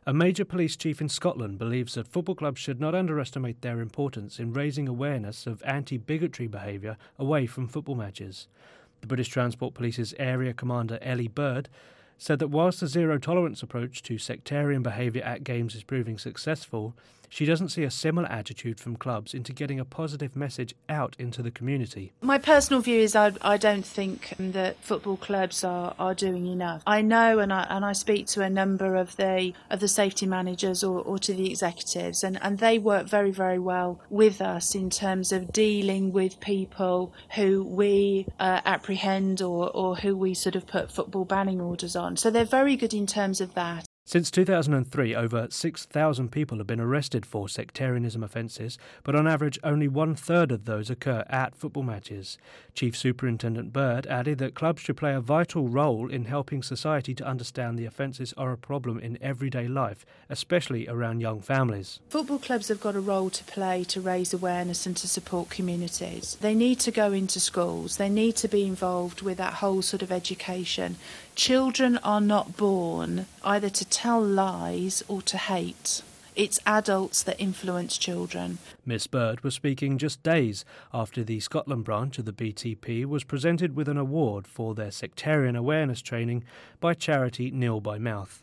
A major police chief in Scotland believes that football clubs should not underestimate their importance in raising awareness of anti-bigotry behaviour away from football matches. The British Transport Police's Area Commander Ellie Bird said that whilst the zero-tolerance approach to sectarian behaviour at games is proving successful, she doesn't see a similar attitude from clubs into getting a positive message out into the community. My personal view is I don't think that football clubs are doing enough. I know and I speak to a number of the safety managers or to the executives, and they work very, very well with us in terms of dealing with people who we apprehend or who we sort of put football banning orders on. So they're very good in terms of that. Since 2003, over 6,000 people have been arrested for sectarianism offences, but on average only one-third of those occur at football matches. Chief Superintendent Bird added that clubs should play a vital role in helping society to understand the offences are a problem in everyday life, especially around young families. Football clubs have got a role to play to raise awareness and to support communities. They need to go into schools. They need to be involved with that whole sort of education. Children are not born either to tell lies or to hate. It's adults that influence children. Miss Bird was speaking just days after the Scotland branch of the BTP was presented with an award for their sectarian awareness training by charity Nil by Mouth.